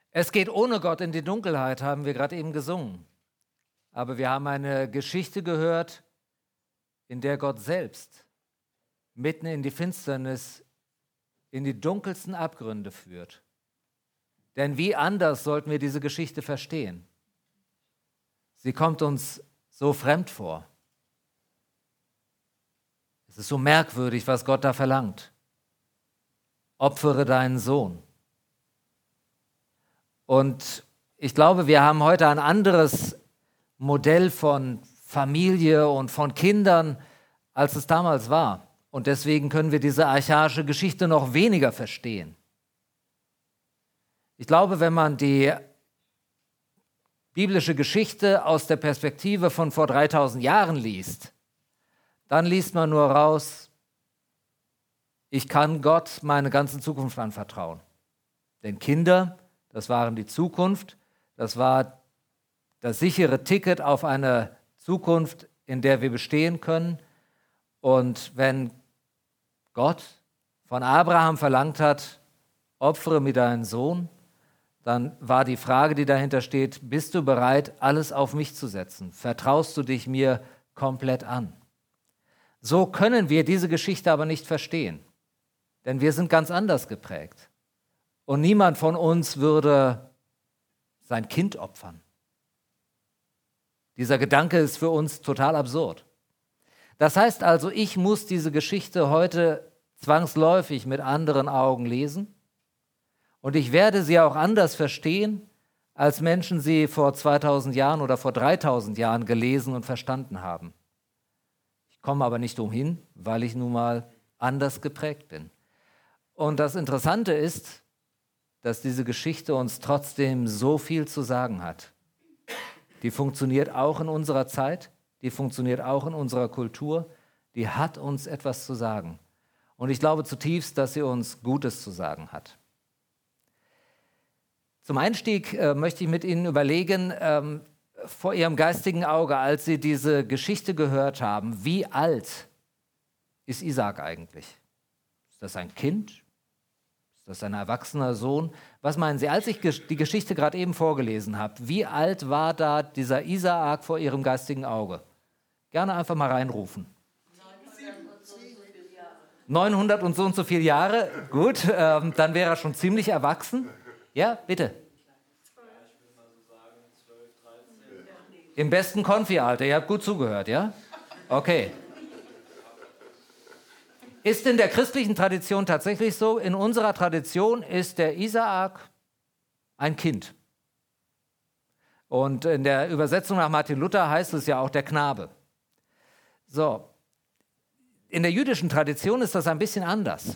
Es geht ohne Gott in die Dunkelheit, haben wir gerade eben gesungen. Aber wir haben eine Geschichte gehört, in der Gott selbst mitten in die Finsternis, in die dunkelsten Abgründe führt. Denn wie anders sollten wir diese Geschichte verstehen? Sie kommt uns so fremd vor. Es ist so merkwürdig, was Gott da verlangt. Opfere deinen Sohn. Und ich glaube, wir haben heute ein anderes Modell von Familie und von Kindern, als es damals war. Und deswegen können wir diese archaische Geschichte noch weniger verstehen. Ich glaube, wenn man die biblische Geschichte aus der Perspektive von vor 3000 Jahren liest, dann liest man nur raus, ich kann Gott meine ganze Zukunft anvertrauen. Denn Kinder, das waren die Zukunft, das war das sichere Ticket auf eine Zukunft, in der wir bestehen können. Und wenn Gott von Abraham verlangt hat, opfere mir deinen Sohn, dann war die Frage, die dahinter steht, bist du bereit, alles auf mich zu setzen? Vertraust du dich mir komplett an? So können wir diese Geschichte aber nicht verstehen, denn wir sind ganz anders geprägt. Und niemand von uns würde sein Kind opfern. Dieser Gedanke ist für uns total absurd. Das heißt also, ich muss diese Geschichte heute zwangsläufig mit anderen Augen lesen und ich werde sie auch anders verstehen, als Menschen sie vor 2000 Jahren oder vor 3000 Jahren gelesen und verstanden haben. Ich komme aber nicht umhin, weil ich nun mal anders geprägt bin. Und das Interessante ist, dass diese Geschichte uns trotzdem so viel zu sagen hat. Die funktioniert auch in unserer Zeit, die funktioniert auch in unserer Kultur, die hat uns etwas zu sagen. Und ich glaube zutiefst, dass sie uns Gutes zu sagen hat. Zum Einstieg möchte ich mit Ihnen überlegen, vor Ihrem geistigen Auge, als Sie diese Geschichte gehört haben, wie alt ist Isaak eigentlich? Ist das ein Kind? Ist das ein erwachsener Sohn? Was meinen Sie, als ich die Geschichte gerade eben vorgelesen habe, wie alt war da dieser Isaak vor Ihrem geistigen Auge? Gerne einfach mal reinrufen. 900 und so und so viele Jahre, gut, dann wäre er schon ziemlich erwachsen. Ja, bitte. Im besten Konfi-Alter, ihr habt gut zugehört, ja? Okay. Ist in der christlichen Tradition tatsächlich so? In unserer Tradition ist der Isaak ein Kind. Und in der Übersetzung nach Martin Luther heißt es ja auch der Knabe. So. In der jüdischen Tradition ist das ein bisschen anders.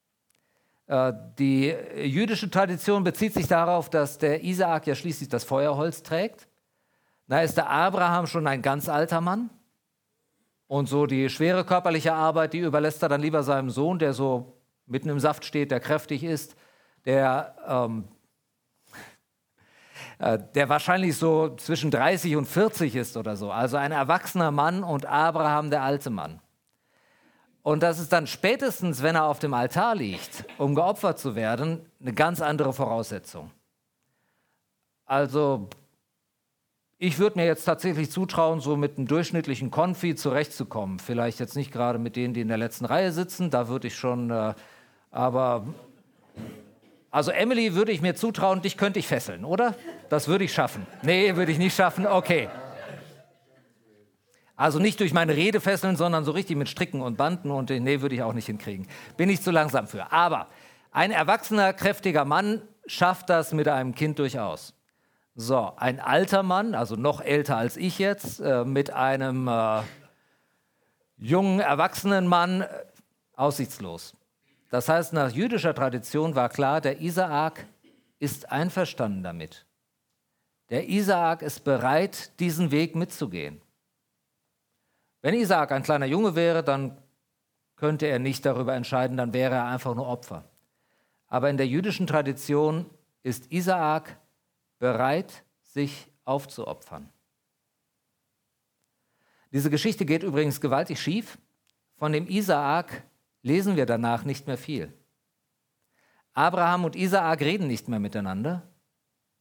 Die jüdische Tradition bezieht sich darauf, dass der Isaak ja schließlich das Feuerholz trägt. Da ist der Abraham schon ein ganz alter Mann. Und so die schwere körperliche Arbeit, die überlässt er dann lieber seinem Sohn, der so mitten im Saft steht, der kräftig ist, der wahrscheinlich so zwischen 30 und 40 ist oder so. Also ein erwachsener Mann und Abraham der alte Mann. Und das ist dann spätestens, wenn er auf dem Altar liegt, um geopfert zu werden, eine ganz andere Voraussetzung. Also ich würde mir jetzt tatsächlich zutrauen, so mit einem durchschnittlichen Konfi zurechtzukommen. Vielleicht jetzt nicht gerade mit denen, die in der letzten Reihe sitzen, da würde ich schon, aber also Emily würde ich mir zutrauen, dich könnte ich fesseln, oder? Das würde ich schaffen. Nee, würde ich nicht schaffen, okay. Also nicht durch meine Rede fesseln, sondern so richtig mit Stricken und Banden und nee, würde ich auch nicht hinkriegen. Bin ich zu langsam für. Aber ein erwachsener, kräftiger Mann schafft das mit einem Kind durchaus. So, ein alter Mann, also noch älter als ich jetzt, mit einem jungen, erwachsenen Mann, aussichtslos. Das heißt, nach jüdischer Tradition war klar, der Isaak ist einverstanden damit. Der Isaak ist bereit, diesen Weg mitzugehen. Wenn Isaak ein kleiner Junge wäre, dann könnte er nicht darüber entscheiden, dann wäre er einfach nur Opfer. Aber in der jüdischen Tradition ist Isaak bereit, sich aufzuopfern. Diese Geschichte geht übrigens gewaltig schief. Von dem Isaak lesen wir danach nicht mehr viel. Abraham und Isaak reden nicht mehr miteinander.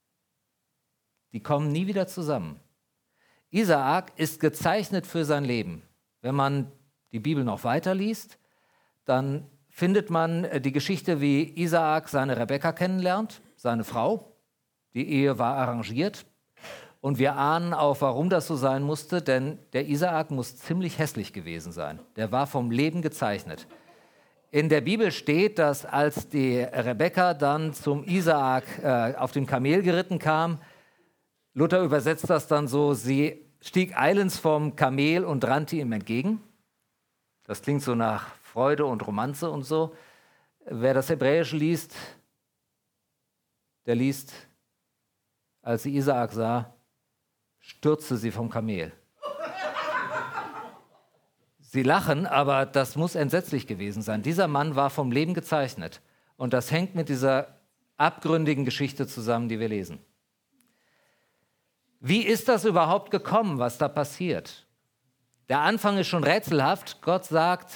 die kommen nie wieder zusammen. Isaak ist gezeichnet für sein Leben. Wenn man die Bibel noch weiterliest, dann findet man die Geschichte, wie Isaak seine Rebekka kennenlernt, seine Frau. Die Ehe war arrangiert. Und wir ahnen auch, warum das so sein musste, denn der Isaak muss ziemlich hässlich gewesen sein. Der war vom Leben gezeichnet. In der Bibel steht, dass als die Rebekka dann zum Isaak auf dem Kamel geritten kam, Luther übersetzt das dann so, sie stieg eilends vom Kamel und rannte ihm entgegen. Das klingt so nach Freude und Romanze und so. Wer das Hebräische liest, der liest, als sie Isaak sah, stürzte sie vom Kamel. Sie lachen, aber das muss entsetzlich gewesen sein. Dieser Mann war vom Leben gezeichnet. Und das hängt mit dieser abgründigen Geschichte zusammen, die wir lesen. Wie ist das überhaupt gekommen, was da passiert? Der Anfang ist schon rätselhaft. Gott sagt,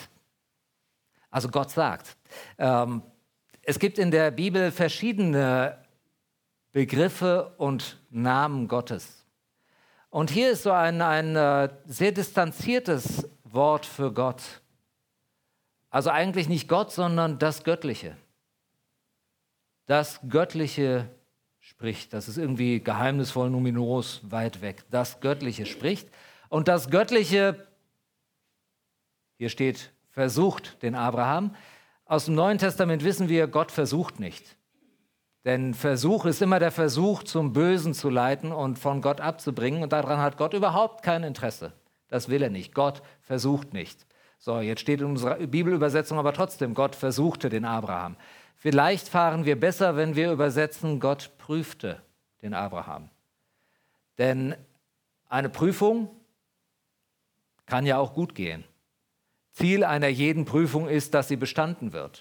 es gibt in der Bibel verschiedene Begriffe und Namen Gottes. Und hier ist so ein sehr distanziertes Wort für Gott. Also eigentlich nicht Gott, sondern das Göttliche. Das Göttliche spricht. Das ist irgendwie geheimnisvoll, numeros, weit weg. Das Göttliche spricht. Und das Göttliche, hier steht, versucht den Abraham. Aus dem Neuen Testament wissen wir, Gott versucht nicht. Denn Versuch ist immer der Versuch, zum Bösen zu leiten und von Gott abzubringen. Und daran hat Gott überhaupt kein Interesse. Das will er nicht. Gott versucht nicht. So, jetzt steht in unserer Bibelübersetzung aber trotzdem, Gott versuchte den Abraham. Vielleicht fahren wir besser, wenn wir übersetzen, Gott prüfte den Abraham. Denn eine Prüfung kann ja auch gut gehen. Ziel einer jeden Prüfung ist, dass sie bestanden wird.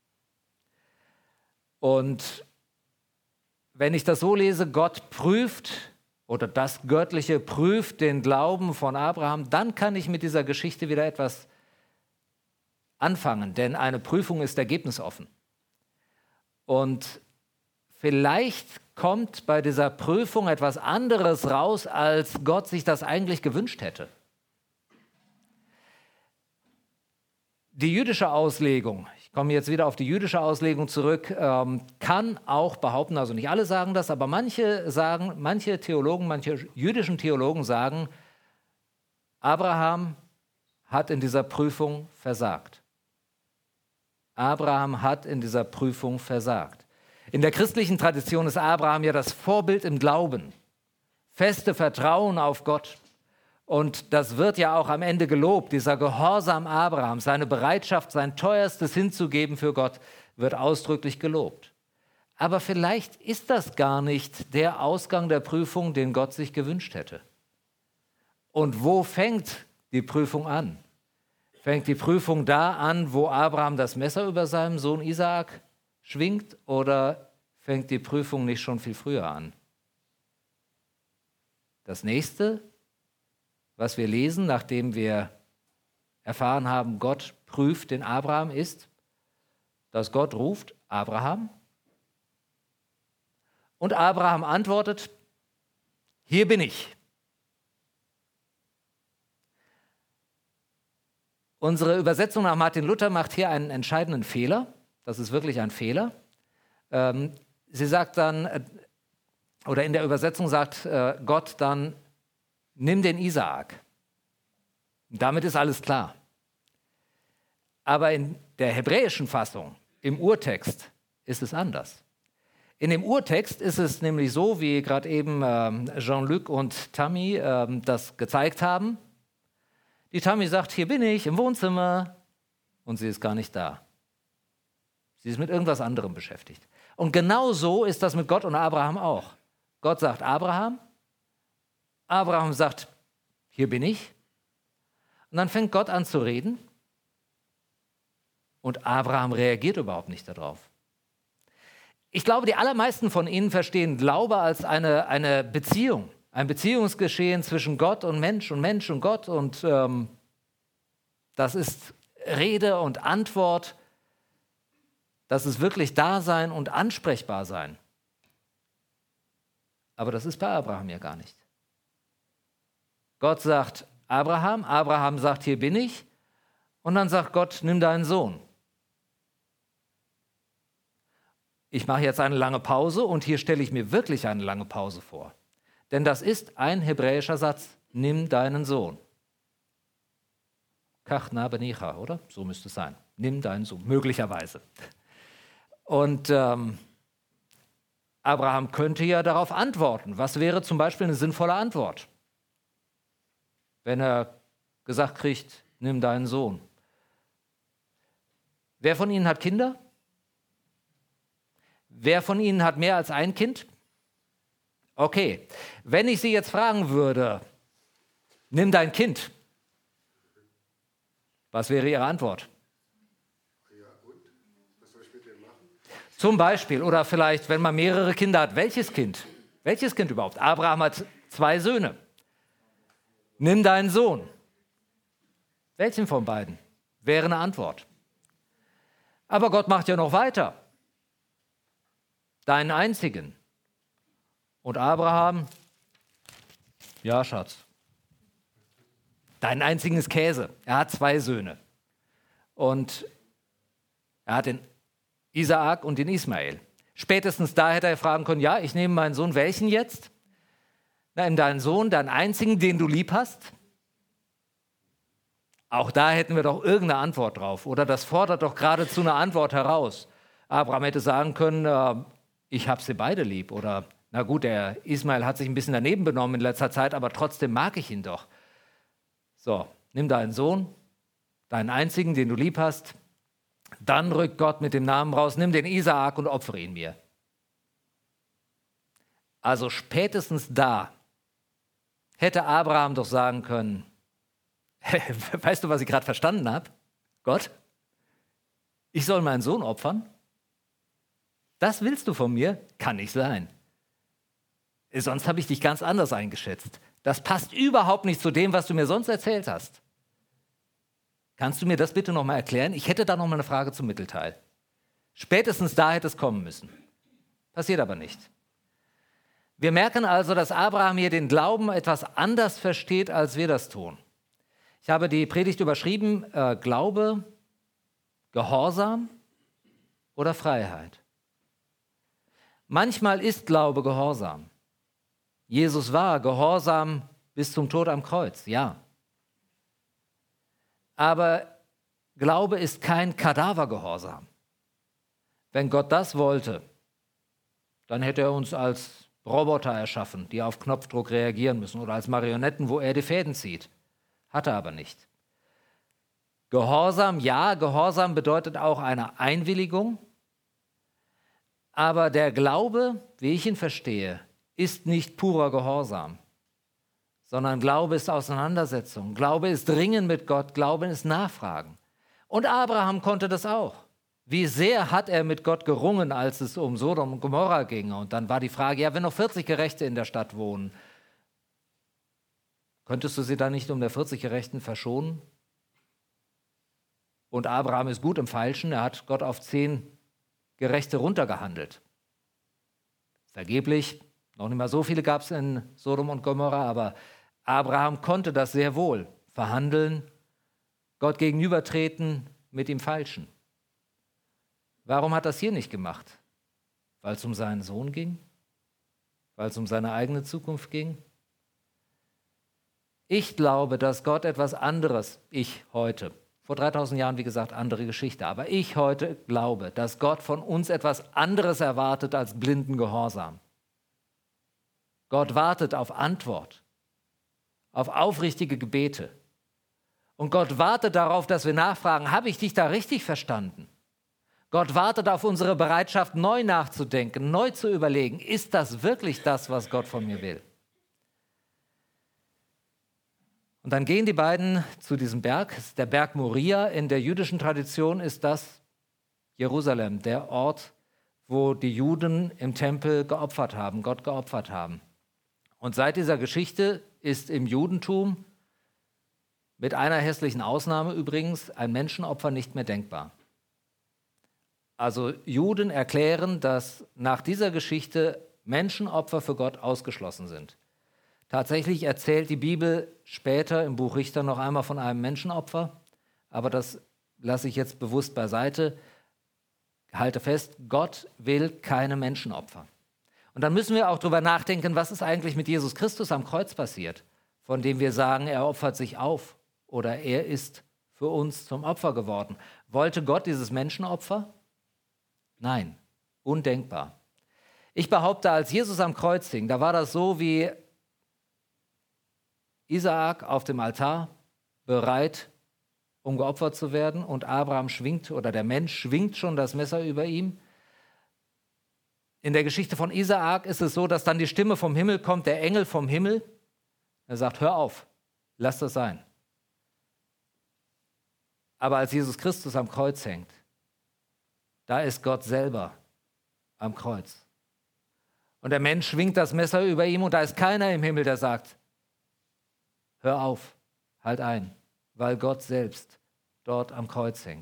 Und wenn ich das so lese, Gott prüft oder das Göttliche prüft den Glauben von Abraham, dann kann ich mit dieser Geschichte wieder etwas anfangen, denn eine Prüfung ist ergebnisoffen. Und vielleicht kommt bei dieser Prüfung etwas anderes raus, als Gott sich das eigentlich gewünscht hätte. Die jüdische Auslegung, ich komme jetzt wieder auf die jüdische Auslegung zurück, kann auch behaupten, also nicht alle sagen das, aber manche jüdischen Theologen sagen, Abraham hat in dieser Prüfung versagt. Abraham hat in dieser Prüfung versagt. In der christlichen Tradition ist Abraham ja das Vorbild im Glauben, feste Vertrauen auf Gott. Und das wird ja auch am Ende gelobt, dieser Gehorsam Abrahams, seine Bereitschaft, sein Teuerstes hinzugeben für Gott, wird ausdrücklich gelobt. Aber vielleicht ist das gar nicht der Ausgang der Prüfung, den Gott sich gewünscht hätte. Und wo fängt die Prüfung an? Fängt die Prüfung da an, wo Abraham das Messer über seinem Sohn Isaak schwingt, oder fängt die Prüfung nicht schon viel früher an? Das nächste, was wir lesen, nachdem wir erfahren haben, Gott prüft den Abraham, ist, dass Gott ruft, Abraham. Und Abraham antwortet, hier bin ich. Unsere Übersetzung nach Martin Luther macht hier einen entscheidenden Fehler. Das ist wirklich ein Fehler. Sie sagt dann, oder in der Übersetzung sagt Gott dann, nimm den Isaak. Damit ist alles klar. Aber in der hebräischen Fassung, im Urtext, ist es anders. In dem Urtext ist es nämlich so, wie gerade eben Jean-Luc und Tammy das gezeigt haben. Die Tammy sagt, hier bin ich im Wohnzimmer, und sie ist gar nicht da. Sie ist mit irgendwas anderem beschäftigt. Und genau so ist das mit Gott und Abraham auch. Gott sagt Abraham, Abraham sagt, hier bin ich. Und dann fängt Gott an zu reden und Abraham reagiert überhaupt nicht darauf. Ich glaube, die allermeisten von Ihnen verstehen Glaube als eine Beziehung, ein Beziehungsgeschehen zwischen Gott und Mensch und Gott. Und das ist Rede und Antwort, das ist wirklich Dasein und ansprechbar sein. Aber das ist bei Abraham ja gar nicht. Gott sagt Abraham, Abraham sagt, hier bin ich. Und dann sagt Gott, nimm deinen Sohn. Ich mache jetzt eine lange Pause und hier stelle ich mir wirklich eine lange Pause vor. Denn das ist ein hebräischer Satz, nimm deinen Sohn. Kach na benicha, oder? So müsste es sein. Nimm deinen Sohn, möglicherweise. Und Abraham könnte ja darauf antworten. Was wäre zum Beispiel eine sinnvolle Antwort? Wenn er gesagt kriegt, nimm deinen Sohn. Wer von Ihnen hat Kinder? Wer von Ihnen hat mehr als ein Kind? Okay, wenn ich Sie jetzt fragen würde, nimm dein Kind, was wäre Ihre Antwort? Ja, und? Was soll ich mit dem machen? Zum Beispiel, oder vielleicht, wenn man mehrere Kinder hat, welches Kind? Welches Kind überhaupt? Abraham hat 2 Söhne. Nimm deinen Sohn. Welchen von beiden? Wäre eine Antwort. Aber Gott macht ja noch weiter. Deinen einzigen. Und Abraham, ja, Schatz. Deinen einzigen ist Käse. Er hat 2 Söhne. Und er hat den Isaak und den Ismael. Spätestens da hätte er fragen können, ja, ich nehme meinen Sohn, welchen jetzt? Na, deinen Sohn, deinen einzigen, den du lieb hast? Auch da hätten wir doch irgendeine Antwort drauf. Oder das fordert doch geradezu eine Antwort heraus. Abraham hätte sagen können, ich habe sie beide lieb. Oder, na gut, der Ismael hat sich ein bisschen daneben benommen in letzter Zeit, aber trotzdem mag ich ihn doch. So, nimm deinen Sohn, deinen einzigen, den du lieb hast. Dann rückt Gott mit dem Namen raus, nimm den Isaak und opfere ihn mir. Also spätestens da hätte Abraham doch sagen können, weißt du, was ich gerade verstanden habe? Gott, ich soll meinen Sohn opfern? Das willst du von mir? Kann nicht sein. Sonst habe ich dich ganz anders eingeschätzt. Das passt überhaupt nicht zu dem, was du mir sonst erzählt hast. Kannst du mir das bitte nochmal erklären? Ich hätte da nochmal eine Frage zum Mittelteil. Spätestens da hätte es kommen müssen. Passiert aber nicht. Wir merken also, dass Abraham hier den Glauben etwas anders versteht, als wir das tun. Ich habe die Predigt überschrieben, Glaube, Gehorsam oder Freiheit. Manchmal ist Glaube Gehorsam. Jesus war gehorsam bis zum Tod am Kreuz, ja. Aber Glaube ist kein Kadavergehorsam. Wenn Gott das wollte, dann hätte er uns als Roboter erschaffen, die auf Knopfdruck reagieren müssen, oder als Marionetten, wo er die Fäden zieht. Hat er aber nicht. Gehorsam, ja, Gehorsam bedeutet auch eine Einwilligung. Aber der Glaube, wie ich ihn verstehe, ist nicht purer Gehorsam, sondern Glaube ist Auseinandersetzung. Glaube ist Ringen mit Gott, Glaube ist Nachfragen. Und Abraham konnte das auch. Wie sehr hat er mit Gott gerungen, als es um Sodom und Gomorra ging? Und dann war die Frage, ja, wenn noch 40 Gerechte in der Stadt wohnen, könntest du sie dann nicht um der 40 Gerechten verschonen? Und Abraham ist gut im Falschen, er hat Gott auf 10 Gerechte runtergehandelt. Vergeblich, noch nicht mal so viele gab es in Sodom und Gomorra, aber Abraham konnte das sehr wohl verhandeln, Gott gegenübertreten mit dem Falschen. Warum hat er das hier nicht gemacht? Weil es um seinen Sohn ging? Weil es um seine eigene Zukunft ging? Ich glaube, dass Gott etwas anderes, ich heute, vor 3000 Jahren, wie gesagt, andere Geschichte, aber ich heute glaube, dass Gott von uns etwas anderes erwartet als blinden Gehorsam. Gott wartet auf Antwort, auf aufrichtige Gebete. Und Gott wartet darauf, dass wir nachfragen, habe ich dich da richtig verstanden? Gott wartet auf unsere Bereitschaft, neu nachzudenken, neu zu überlegen, ist das wirklich das, was Gott von mir will? Und dann gehen die beiden zu diesem Berg, das ist der Berg Moria. In der jüdischen Tradition ist das Jerusalem, der Ort, wo die Juden im Tempel geopfert haben, Gott geopfert haben. Und seit dieser Geschichte ist im Judentum, mit einer hässlichen Ausnahme übrigens, ein Menschenopfer nicht mehr denkbar. Also Juden erklären, dass nach dieser Geschichte Menschenopfer für Gott ausgeschlossen sind. Tatsächlich erzählt die Bibel später im Buch Richter noch einmal von einem Menschenopfer, aber das lasse ich jetzt bewusst beiseite. Halte fest, Gott will keine Menschenopfer. Und dann müssen wir auch darüber nachdenken, was ist eigentlich mit Jesus Christus am Kreuz passiert, von dem wir sagen, er opfert sich auf oder er ist für uns zum Opfer geworden. Wollte Gott dieses Menschenopfer? Nein, undenkbar. Ich behaupte, als Jesus am Kreuz hing, da war das so wie Isaak auf dem Altar, bereit, um geopfert zu werden, und Abraham schwingt, oder der Mensch schwingt schon das Messer über ihm. In der Geschichte von Isaak ist es so, dass dann die Stimme vom Himmel kommt, der Engel vom Himmel. Er sagt, hör auf, lass das sein. Aber als Jesus Christus am Kreuz hängt, da ist Gott selber am Kreuz. Und der Mensch schwingt das Messer über ihm und da ist keiner im Himmel, der sagt, hör auf, halt ein, weil Gott selbst dort am Kreuz hängt.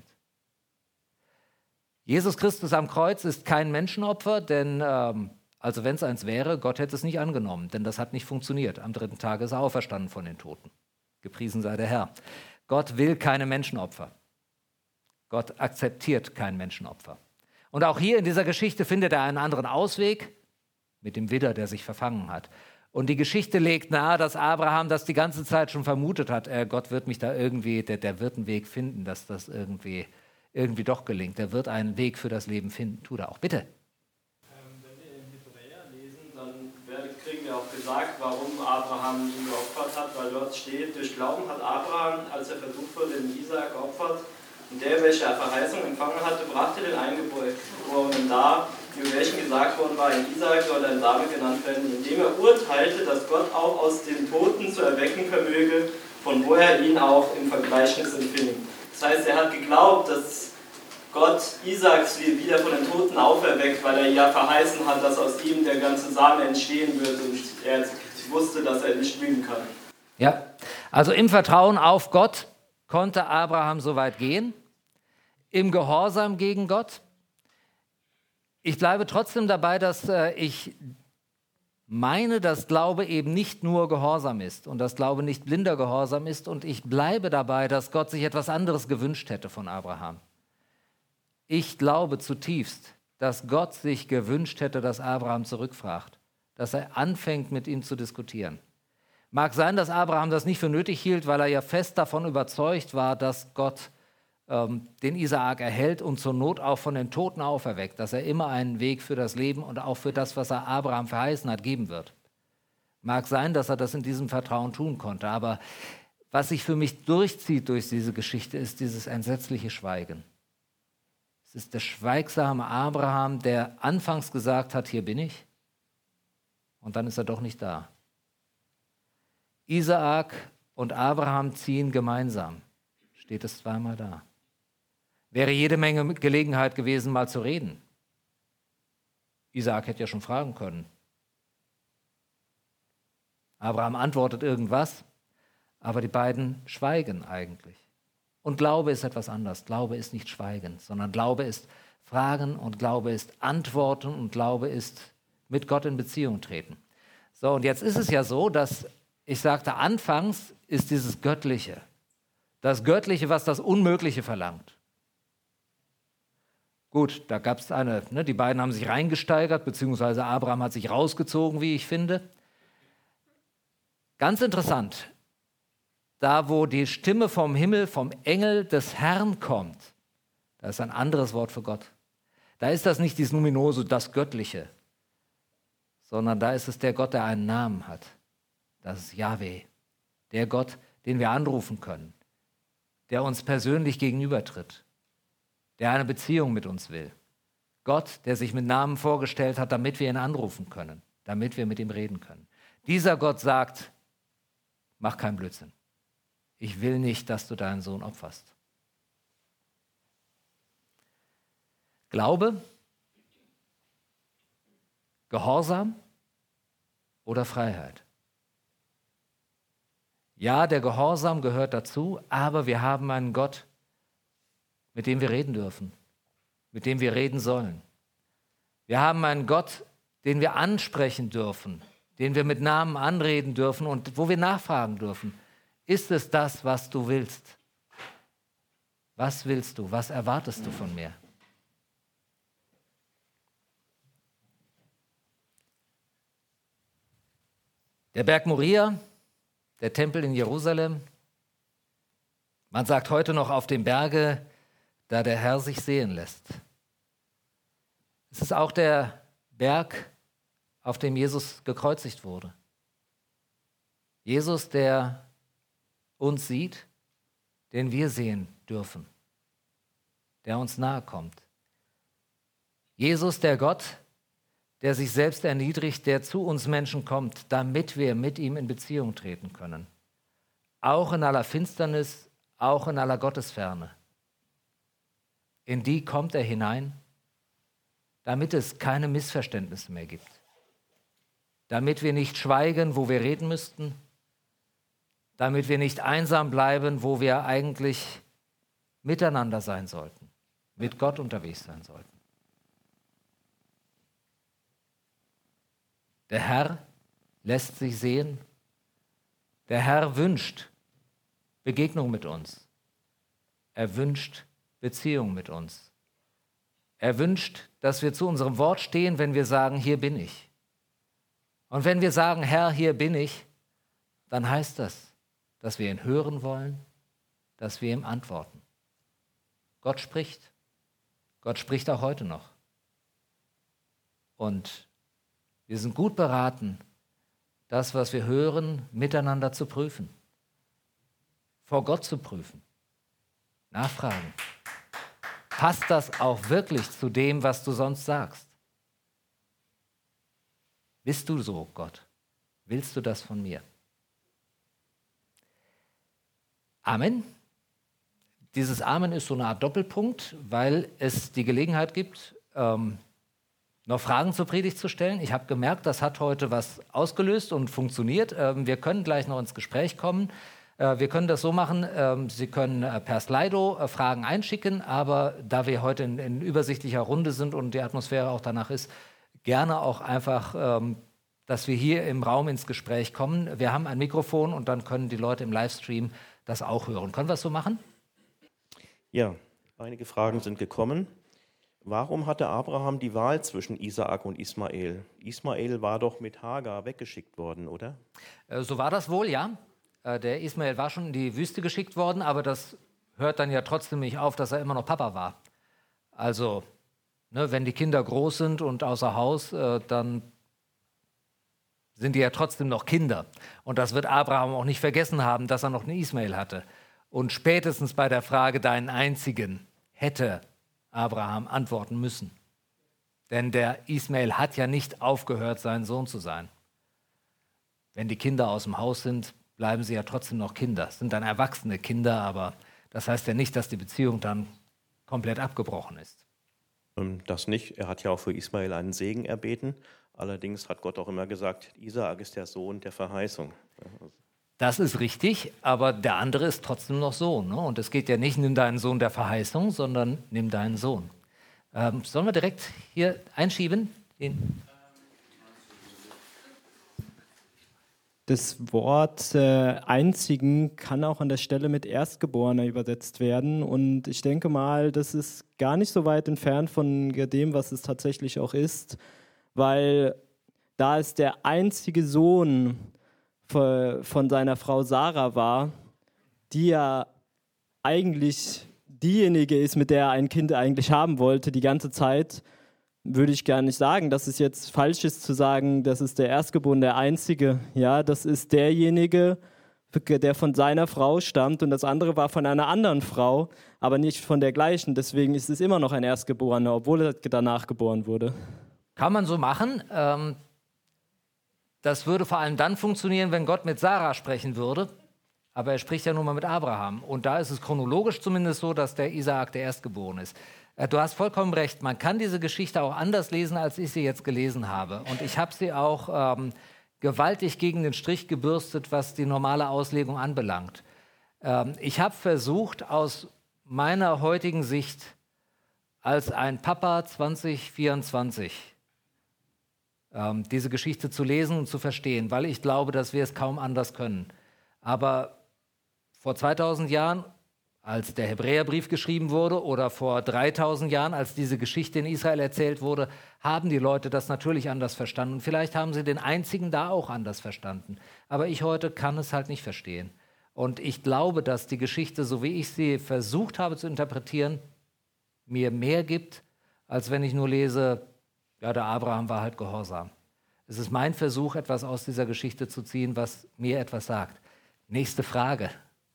Jesus Christus am Kreuz ist kein Menschenopfer, denn also wenn es eins wäre, Gott hätte es nicht angenommen, denn das hat nicht funktioniert. Am 3. Tag ist er auferstanden von den Toten. Gepriesen sei der Herr. Gott will keine Menschenopfer. Gott akzeptiert kein Menschenopfer. Und auch hier in dieser Geschichte findet er einen anderen Ausweg mit dem Widder, der sich verfangen hat. Und die Geschichte legt nahe, dass Abraham das die ganze Zeit schon vermutet hat. Gott wird mich da irgendwie, der wird einen Weg finden, dass das irgendwie doch gelingt. Der wird einen Weg für das Leben finden. Tut er auch. Bitte. Wenn wir in Hebräer lesen, dann kriegen wir auch gesagt, warum Abraham ihn geopfert hat, weil dort steht, durch Glauben hat Abraham, als er versucht wurde, den Isaak geopfert, und der, welcher Verheißung empfangen hatte, brachte den Eingeborenen dar, über welchen gesagt worden war, in Isaak soll ein Same genannt werden, indem er urteilte, dass Gott auch aus den Toten zu erwecken vermöge, von wo er ihn auch im Vergleichnis empfing. Das heißt, er hat geglaubt, dass Gott Isaaks wieder von den Toten auferweckt, weil er ja verheißen hat, dass aus ihm der ganze Same entstehen wird, und er wusste, dass er nicht lügen kann. Ja, also im Vertrauen auf Gott konnte Abraham so weit gehen, im Gehorsam gegen Gott. Ich bleibe trotzdem dabei, dass ich meine, dass Glaube eben nicht nur Gehorsam ist und dass Glaube nicht blinder Gehorsam ist, und ich bleibe dabei, dass Gott sich etwas anderes gewünscht hätte von Abraham. Ich glaube zutiefst, dass Gott sich gewünscht hätte, dass Abraham zurückfragt, dass er anfängt, mit ihm zu diskutieren. Mag sein, dass Abraham das nicht für nötig hielt, weil er ja fest davon überzeugt war, dass Gott den Isaak erhält und zur Not auch von den Toten auferweckt, dass er immer einen Weg für das Leben und auch für das, was er Abraham verheißen hat, geben wird. Mag sein, dass er das in diesem Vertrauen tun konnte, aber was sich für mich durchzieht durch diese Geschichte, ist dieses entsetzliche Schweigen. Es ist der schweigsame Abraham, der anfangs gesagt hat, hier bin ich, und dann ist er doch nicht da. Isaak und Abraham ziehen gemeinsam, steht es zweimal da. Wäre jede Menge Gelegenheit gewesen, mal zu reden. Isaak hätte ja schon fragen können. Abraham antwortet irgendwas, aber die beiden schweigen eigentlich. Und Glaube ist etwas anderes. Glaube ist nicht Schweigen, sondern Glaube ist Fragen und Glaube ist Antworten und Glaube ist mit Gott in Beziehung treten. So, und jetzt ist es ja so, dass ich sagte, anfangs ist dieses Göttliche. Das Göttliche, was das Unmögliche verlangt. Gut, da gab es die beiden haben sich reingesteigert, beziehungsweise Abraham hat sich rausgezogen, wie ich finde. Ganz interessant, da wo die Stimme vom Himmel, vom Engel des Herrn kommt, da ist ein anderes Wort für Gott. Da ist das nicht dieses Numinose, das Göttliche, sondern da ist es der Gott, der einen Namen hat. Das ist Jahwe, der Gott, den wir anrufen können, der uns persönlich gegenübertritt, der eine Beziehung mit uns will. Gott, der sich mit Namen vorgestellt hat, damit wir ihn anrufen können, damit wir mit ihm reden können. Dieser Gott sagt, mach keinen Blödsinn. Ich will nicht, dass du deinen Sohn opferst. Glaube, Gehorsam oder Freiheit? Ja, der Gehorsam gehört dazu, aber wir haben einen Gott, mit dem wir reden dürfen, mit dem wir reden sollen. Wir haben einen Gott, den wir ansprechen dürfen, den wir mit Namen anreden dürfen und wo wir nachfragen dürfen. Ist es das, was du willst? Was willst du? Was erwartest du von mir? Der Berg Moria, der Tempel in Jerusalem. Man sagt heute noch auf dem Berge, da der Herr sich sehen lässt. Es ist auch der Berg, auf dem Jesus gekreuzigt wurde. Jesus, der uns sieht, den wir sehen dürfen, der uns nahe kommt. Jesus, der Gott, der sich selbst erniedrigt, der zu uns Menschen kommt, damit wir mit ihm in Beziehung treten können. Auch in aller Finsternis, auch in aller Gottesferne. In die kommt er hinein, damit es keine Missverständnisse mehr gibt. Damit wir nicht schweigen, wo wir reden müssten. Damit wir nicht einsam bleiben, wo wir eigentlich miteinander sein sollten, mit Gott unterwegs sein sollten. Der Herr lässt sich sehen. Der Herr wünscht Begegnung mit uns. Er wünscht Beziehung mit uns. Er wünscht, dass wir zu unserem Wort stehen, wenn wir sagen, hier bin ich. Und wenn wir sagen, Herr, hier bin ich, dann heißt das, dass wir ihn hören wollen, dass wir ihm antworten. Gott spricht. Gott spricht auch heute noch. Und wir sind gut beraten, das, was wir hören, miteinander zu prüfen. Vor Gott zu prüfen. Nachfragen. Passt das auch wirklich zu dem, was du sonst sagst? Bist du so, Gott? Willst du das von mir? Amen. Dieses Amen ist so eine Art Doppelpunkt, weil es die Gelegenheit gibt, noch Fragen zur Predigt zu stellen. Ich habe gemerkt, das hat heute was ausgelöst und funktioniert. Wir können gleich noch ins Gespräch kommen. Wir können das so machen, Sie können per Slido Fragen einschicken, aber da wir heute in übersichtlicher Runde sind und die Atmosphäre auch danach ist, gerne auch einfach, dass wir hier im Raum ins Gespräch kommen. Wir haben ein Mikrofon und dann können die Leute im Livestream das auch hören. Können wir es so machen? Ja, einige Fragen sind gekommen. Warum hatte Abraham die Wahl zwischen Isaak und Ismael? Ismael war doch mit Hagar weggeschickt worden, oder? So war das wohl, ja. Der Ismael war schon in die Wüste geschickt worden, aber das hört dann ja trotzdem nicht auf, dass er immer noch Papa war. Also, ne, wenn die Kinder groß sind und außer Haus, dann sind die ja trotzdem noch Kinder. Und das wird Abraham auch nicht vergessen haben, dass er noch einen Ismael hatte. Und spätestens bei der Frage, deinen einzigen, hätte Abraham antworten müssen. Denn der Ismael hat ja nicht aufgehört, sein Sohn zu sein. Wenn die Kinder aus dem Haus sind, bleiben sie ja trotzdem noch Kinder. Es sind dann erwachsene Kinder, aber das heißt ja nicht, dass die Beziehung dann komplett abgebrochen ist. Das nicht. Er hat ja auch für Ismael einen Segen erbeten. Allerdings hat Gott auch immer gesagt, Isaak ist der Sohn der Verheißung. Das ist richtig, aber der andere ist trotzdem noch Sohn. Ne? Und es geht ja nicht, nimm deinen Sohn der Verheißung, sondern nimm deinen Sohn. Sollen wir direkt hier einschieben? Das Wort einzigen kann auch an der Stelle mit Erstgeborener übersetzt werden. Und ich denke mal, das ist gar nicht so weit entfernt von dem, was es tatsächlich auch ist. Weil da es der einzige Sohn von seiner Frau Sarah war, die ja eigentlich diejenige ist, mit der er ein Kind eigentlich haben wollte die ganze Zeit, würde ich gar nicht sagen, dass es jetzt falsch ist zu sagen, das ist der Erstgeborene, der Einzige. Ja, das ist derjenige, der von seiner Frau stammt und das andere war von einer anderen Frau, aber nicht von der gleichen. Deswegen ist es immer noch ein Erstgeborener, obwohl er danach geboren wurde. Kann man so machen. Das würde vor allem dann funktionieren, wenn Gott mit Sarah sprechen würde. Aber er spricht ja nun mal mit Abraham. Und da ist es chronologisch zumindest so, dass der Isaak der Erstgeborene ist. Du hast vollkommen recht. Man kann diese Geschichte auch anders lesen, als ich sie jetzt gelesen habe. Und ich habe sie auch gewaltig gegen den Strich gebürstet, was die normale Auslegung anbelangt. Ich habe versucht, aus meiner heutigen Sicht als ein Papa 2024 diese Geschichte zu lesen und zu verstehen, weil ich glaube, dass wir es kaum anders können. Aber vor 2000 Jahren, als der Hebräerbrief geschrieben wurde, oder vor 3000 Jahren, als diese Geschichte in Israel erzählt wurde, haben die Leute das natürlich anders verstanden. Und vielleicht haben sie den einzigen da auch anders verstanden. Aber ich heute kann es halt nicht verstehen. Und ich glaube, dass die Geschichte, so wie ich sie versucht habe zu interpretieren, mir mehr gibt, als wenn ich nur lese, ja, der Abraham war halt gehorsam. Es ist mein Versuch, etwas aus dieser Geschichte zu ziehen, was mir etwas sagt. Nächste Frage.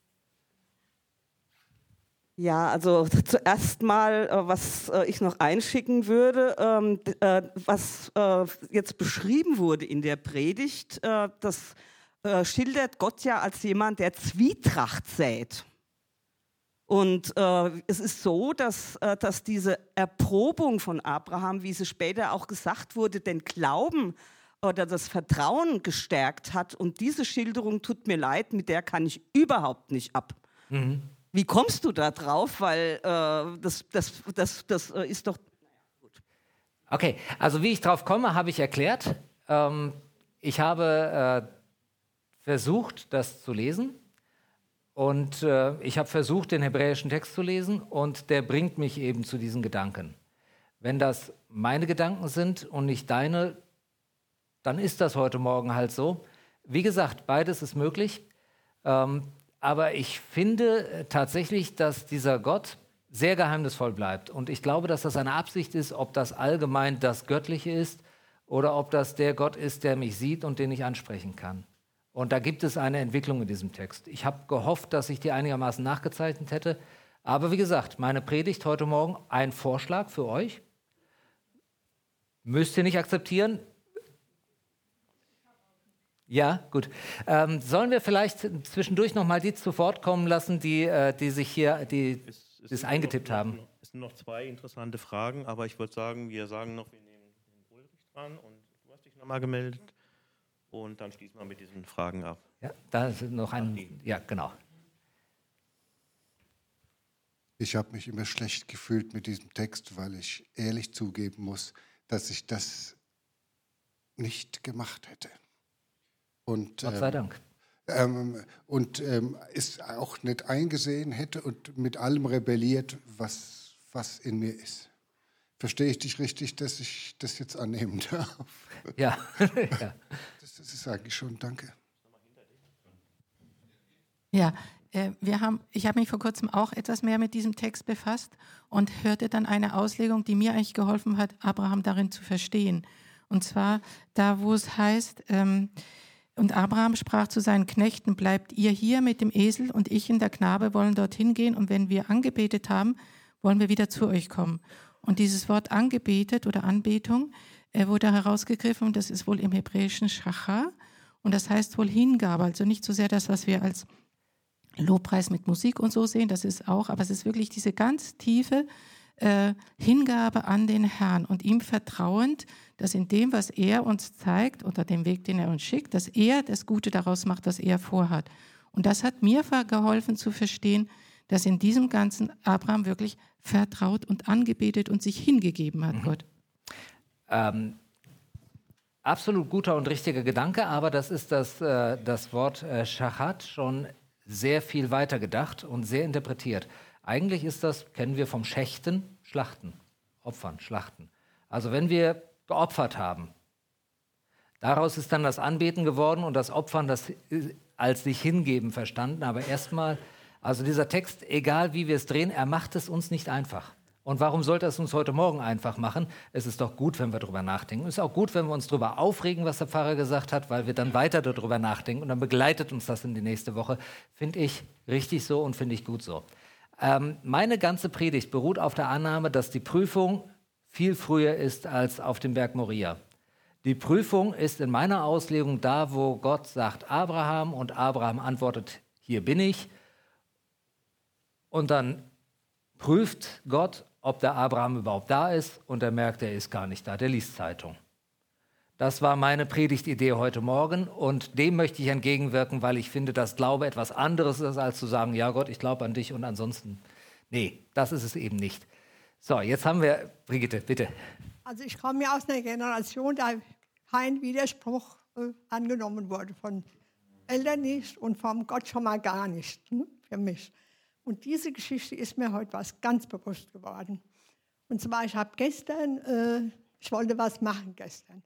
Ja, also zuerst mal, was ich noch einschicken würde, was jetzt beschrieben wurde in der Predigt, das schildert Gott ja als jemand, der Zwietracht sät. Und es ist so, dass diese Erprobung von Abraham, wie sie später auch gesagt wurde, den Glauben oder das Vertrauen gestärkt hat. Und diese Schilderung, tut mir leid, mit der kann ich überhaupt nicht ab. Mhm. Wie kommst du da drauf? Weil das ist doch... Gut. Okay, also wie ich drauf komme, habe ich erklärt. Ich habe versucht, das zu lesen. Und ich habe versucht, den hebräischen Text zu lesen. Und der bringt mich eben zu diesen Gedanken. Wenn das meine Gedanken sind und nicht deine, dann ist das heute Morgen halt so. Wie gesagt, beides ist möglich. Aber ich finde tatsächlich, dass dieser Gott sehr geheimnisvoll bleibt. Und ich glaube, dass das eine Absicht ist, ob das allgemein das Göttliche ist oder ob das der Gott ist, der mich sieht und den ich ansprechen kann. Und da gibt es eine Entwicklung in diesem Text. Ich habe gehofft, dass ich die einigermaßen nachgezeichnet hätte. Aber wie gesagt, meine Predigt heute Morgen, ein Vorschlag für euch. Müsst ihr nicht akzeptieren. Ja, gut. Sollen wir vielleicht zwischendurch noch mal die zu Wort kommen lassen, die sich hier das eingetippt haben? Es sind noch zwei interessante Fragen, aber ich würde sagen, wir nehmen Ulrich dran und du hast dich nochmal gemeldet und dann schließen wir mit diesen Fragen ab. Ja, da ist noch ein... Ja, genau. Ich habe mich immer schlecht gefühlt mit diesem Text, weil ich ehrlich zugeben muss, dass ich das nicht gemacht hätte. Und, Gott sei Dank. Es auch nicht eingesehen hätte und mit allem rebelliert, was in mir ist. Verstehe ich dich richtig, dass ich das jetzt annehmen darf? Ja. Ja. Das ist eigentlich schon, danke. Ja, ich habe mich vor kurzem auch etwas mehr mit diesem Text befasst und hörte dann eine Auslegung, die mir eigentlich geholfen hat, Abraham darin zu verstehen. Und zwar da, wo es heißt... Und Abraham sprach zu seinen Knechten, bleibt ihr hier mit dem Esel und ich und der Knabe wollen dorthin gehen und wenn wir angebetet haben, wollen wir wieder zu euch kommen. Und dieses Wort angebetet oder Anbetung wurde herausgegriffen und das ist wohl im Hebräischen Shachar und das heißt wohl Hingabe, also nicht so sehr das, was wir als Lobpreis mit Musik und so sehen, das ist auch, aber es ist wirklich diese ganz tiefe Hingabe an den Herrn und ihm vertrauend, dass in dem, was er uns zeigt, oder dem Weg, den er uns schickt, dass er das Gute daraus macht, was er vorhat. Und das hat mir geholfen zu verstehen, dass in diesem Ganzen Abraham wirklich vertraut und angebetet und sich hingegeben hat, Gott. Absolut guter und richtiger Gedanke, aber das ist das Wort Shachat schon sehr viel weiter gedacht und sehr interpretiert. Eigentlich ist das, kennen wir vom Schächten, Schlachten, Opfern, Schlachten. Also wenn wir geopfert haben, daraus ist dann das Anbeten geworden und das Opfern, das als sich hingeben verstanden. Aber erstmal, also dieser Text, egal wie wir es drehen, er macht es uns nicht einfach. Und warum sollte es uns heute Morgen einfach machen? Es ist doch gut, wenn wir darüber nachdenken. Es ist auch gut, wenn wir uns darüber aufregen, was der Pfarrer gesagt hat, weil wir dann weiter darüber nachdenken und dann begleitet uns das in die nächste Woche. Finde ich richtig so und finde ich gut so. Meine ganze Predigt beruht auf der Annahme, dass die Prüfung viel früher ist als auf dem Berg Moria. Die Prüfung ist in meiner Auslegung da, wo Gott sagt Abraham und Abraham antwortet, hier bin ich. Und dann prüft Gott, ob der Abraham überhaupt da ist und er merkt, er ist gar nicht da, der liest Zeitung. Das war meine Predigtidee heute Morgen und dem möchte ich entgegenwirken, weil ich finde, dass Glaube etwas anderes ist, als zu sagen, ja Gott, ich glaube an dich und ansonsten, nee, das ist es eben nicht. So, jetzt haben wir, Brigitte, bitte. Also ich komme ja aus einer Generation, da kein Widerspruch angenommen wurde. Von Eltern nicht und vom Gott schon mal gar nicht, für mich. Und diese Geschichte ist mir heute was ganz bewusst geworden. Und zwar, ich wollte was machen gestern.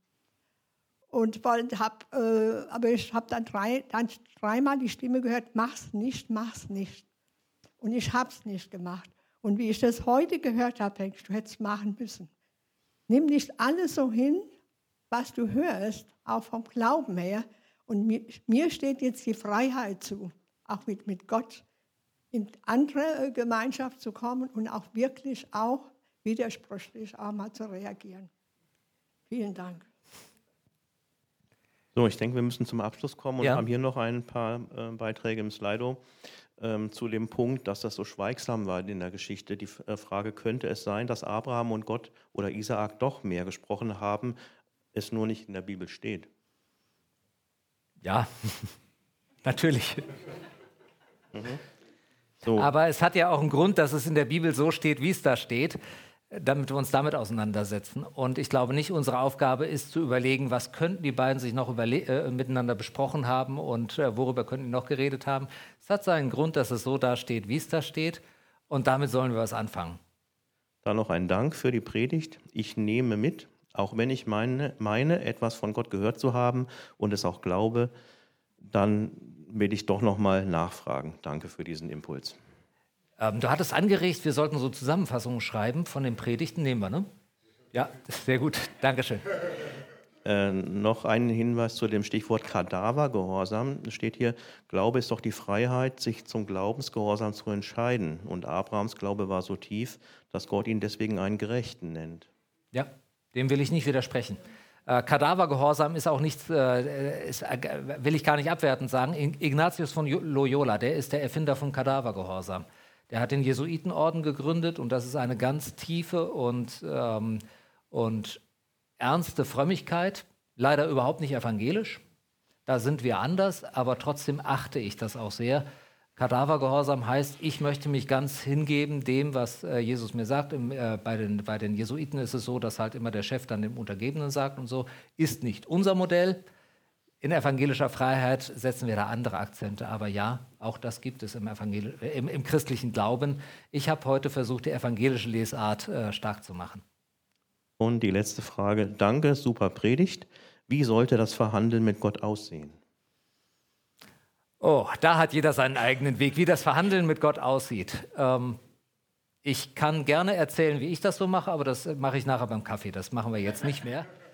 Aber ich habe dann dreimal die Stimme gehört, mach's nicht, mach's nicht. Und ich habe es nicht gemacht. Und wie ich das heute gehört habe, denke ich, du hättest es machen müssen. Nimm nicht alles so hin, was du hörst, auch vom Glauben her. Und mir steht jetzt die Freiheit zu, auch mit Gott in andere Gemeinschaft zu kommen und auch wirklich auch widersprüchlich auch mal zu reagieren. Vielen Dank. So, ich denke, wir müssen zum Abschluss kommen und haben hier noch ein paar Beiträge im Slido zu dem Punkt, dass das so schweigsam war in der Geschichte. Die Frage, könnte es sein, dass Abraham und Gott oder Isaak doch mehr gesprochen haben, es nur nicht in der Bibel steht? Ja, natürlich. So. Aber es hat ja auch einen Grund, dass es in der Bibel so steht, wie es da steht, damit wir uns damit auseinandersetzen. Und ich glaube nicht, unsere Aufgabe ist zu überlegen, was könnten die beiden sich noch miteinander besprochen haben und worüber könnten die noch geredet haben. Es hat seinen Grund, dass es so da steht, wie es da steht. Und damit sollen wir was anfangen. Dann noch ein Dank für die Predigt. Ich nehme mit, auch wenn ich meine, etwas von Gott gehört zu haben und es auch glaube, dann will ich doch noch mal nachfragen. Danke für diesen Impuls. Du hattest angeregt, wir sollten so Zusammenfassungen schreiben von den Predigten. Nehmen wir, ne? Ja, sehr gut. Dankeschön. Noch ein Hinweis zu dem Stichwort Kadavergehorsam. Steht hier, Glaube ist doch die Freiheit, sich zum Glaubensgehorsam zu entscheiden. Und Abrahams Glaube war so tief, dass Gott ihn deswegen einen Gerechten nennt. Ja, dem will ich nicht widersprechen. Kadavergehorsam ist auch nichts, will ich gar nicht abwertend sagen. Ignatius von Loyola, der ist der Erfinder von Kadavergehorsam. Der hat den Jesuitenorden gegründet und das ist eine ganz tiefe und ernste Frömmigkeit. Leider überhaupt nicht evangelisch. Da sind wir anders, aber trotzdem achte ich das auch sehr. Kadavergehorsam heißt, ich möchte mich ganz hingeben dem, was Jesus mir sagt. Bei den Jesuiten ist es so, dass halt immer der Chef dann dem Untergebenen sagt und so. Ist nicht unser Modell. In evangelischer Freiheit setzen wir da andere Akzente. Aber ja, auch das gibt es im christlichen Glauben. Ich habe heute versucht, die evangelische Lesart stark zu machen. Und die letzte Frage. Danke, super Predigt. Wie sollte das Verhandeln mit Gott aussehen? Oh, da hat jeder seinen eigenen Weg, wie das Verhandeln mit Gott aussieht. Ich kann gerne erzählen, wie ich das so mache, aber das mache ich nachher beim Kaffee. Das machen wir jetzt nicht mehr.